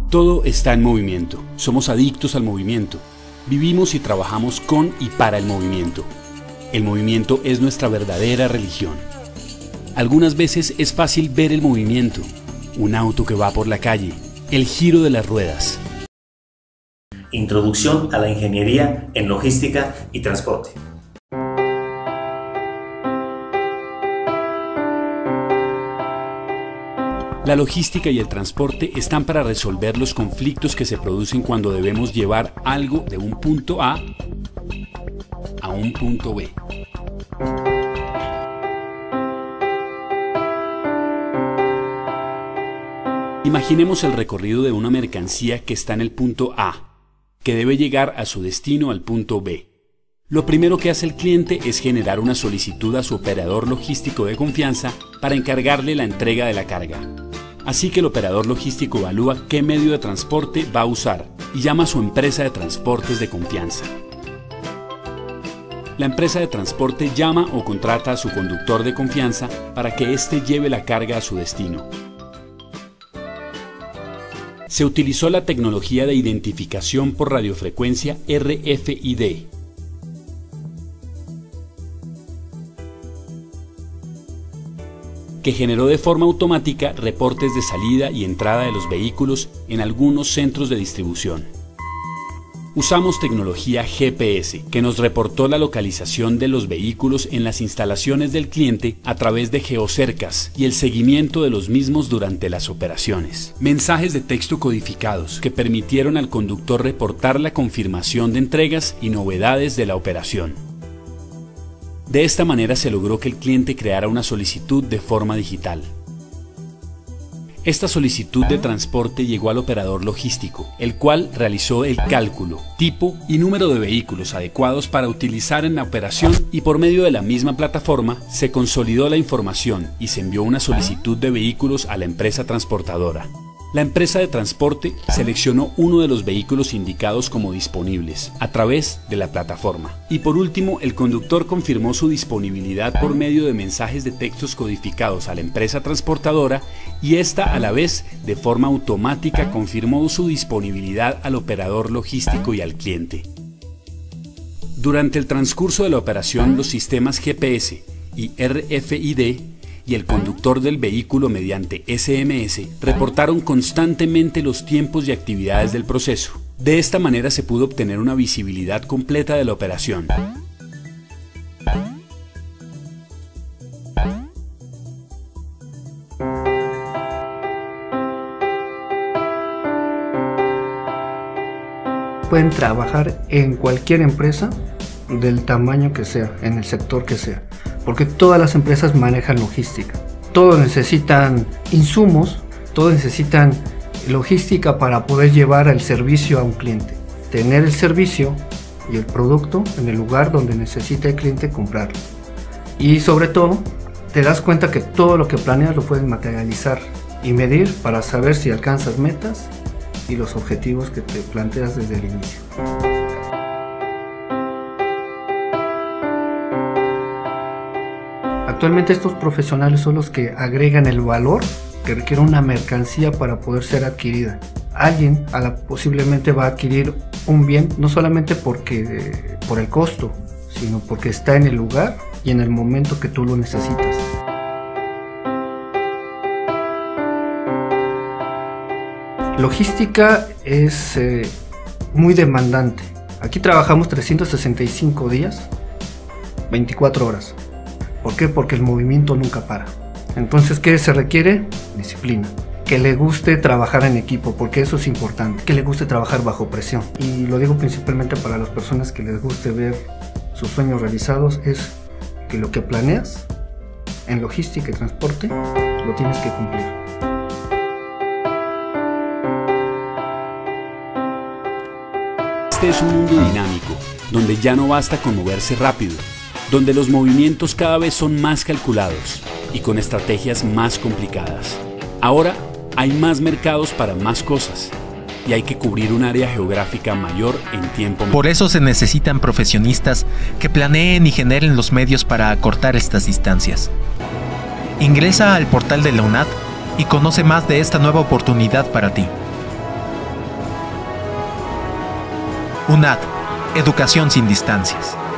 Todo está en movimiento. Somos adictos al movimiento. Vivimos y trabajamos con y para el movimiento. El movimiento es nuestra verdadera religión. Algunas veces es fácil ver el movimiento, un auto que va por la calle, el giro de las ruedas. Introducción a la ingeniería en logística y transporte. La logística y el transporte están para resolver los conflictos que se producen cuando debemos llevar algo de un punto A a un punto B. Imaginemos el recorrido de una mercancía que está en el punto A, que debe llegar a su destino al punto B. Lo primero que hace el cliente es generar una solicitud a su operador logístico de confianza para encargarle la entrega de la carga. Así que el operador logístico evalúa qué medio de transporte va a usar y llama a su empresa de transportes de confianza. La empresa de transporte llama o contrata a su conductor de confianza para que éste lleve la carga a su destino. Se utilizó la tecnología de identificación por radiofrecuencia RFID. Que generó de forma automática reportes de salida y entrada de los vehículos en algunos centros de distribución. Usamos tecnología GPS, que nos reportó la localización de los vehículos en las instalaciones del cliente a través de geocercas y el seguimiento de los mismos durante las operaciones. Mensajes de texto codificados que permitieron al conductor reportar la confirmación de entregas y novedades de la operación. De esta manera se logró que el cliente creara una solicitud de forma digital. Esta solicitud de transporte llegó al operador logístico, el cual realizó el cálculo, tipo y número de vehículos adecuados para utilizar en la operación y por medio de la misma plataforma se consolidó la información y se envió una solicitud de vehículos a la empresa transportadora. La empresa de transporte seleccionó uno de los vehículos indicados como disponibles a través de la plataforma. Y por último, el conductor confirmó su disponibilidad por medio de mensajes de textos codificados a la empresa transportadora y ésta a la vez, de forma automática, confirmó su disponibilidad al operador logístico y al cliente. Durante el transcurso de la operación, los sistemas GPS y RFID y el conductor del vehículo mediante SMS reportaron constantemente los tiempos y actividades del proceso. De esta manera se pudo obtener una visibilidad completa de la operación. Pueden trabajar en cualquier empresa del tamaño que sea, en el sector que sea, porque todas las empresas manejan logística. Todos necesitan insumos, todos necesitan logística para poder llevar el servicio a un cliente. Tener el servicio y el producto en el lugar donde necesita el cliente comprarlo. Y sobre todo, te das cuenta que todo lo que planeas lo puedes materializar y medir para saber si alcanzas metas y los objetivos que te planteas desde el inicio. Actualmente estos profesionales son los que agregan el valor que requiere una mercancía para poder ser adquirida. Alguien posiblemente va a adquirir un bien no solamente por el costo, sino porque está en el lugar y en el momento que tú lo necesitas. Logística es muy demandante. Aquí trabajamos 365 días, 24 horas. ¿Por qué? Porque el movimiento nunca para. Entonces, ¿qué se requiere? Disciplina. Que le guste trabajar en equipo, porque eso es importante. Que le guste trabajar bajo presión. Y lo digo principalmente para las personas que les guste ver sus sueños realizados, es que lo que planeas en logística y transporte, lo tienes que cumplir. Este es un mundo dinámico, donde ya no basta con moverse rápido, donde los movimientos cada vez son más calculados y con estrategias más complicadas. Ahora hay más mercados para más cosas y hay que cubrir un área geográfica mayor en tiempo. Por eso se necesitan profesionistas que planeen y generen los medios para acortar estas distancias. Ingresa al portal de la UNAD y conoce más de esta nueva oportunidad para ti. UNAD, educación sin distancias.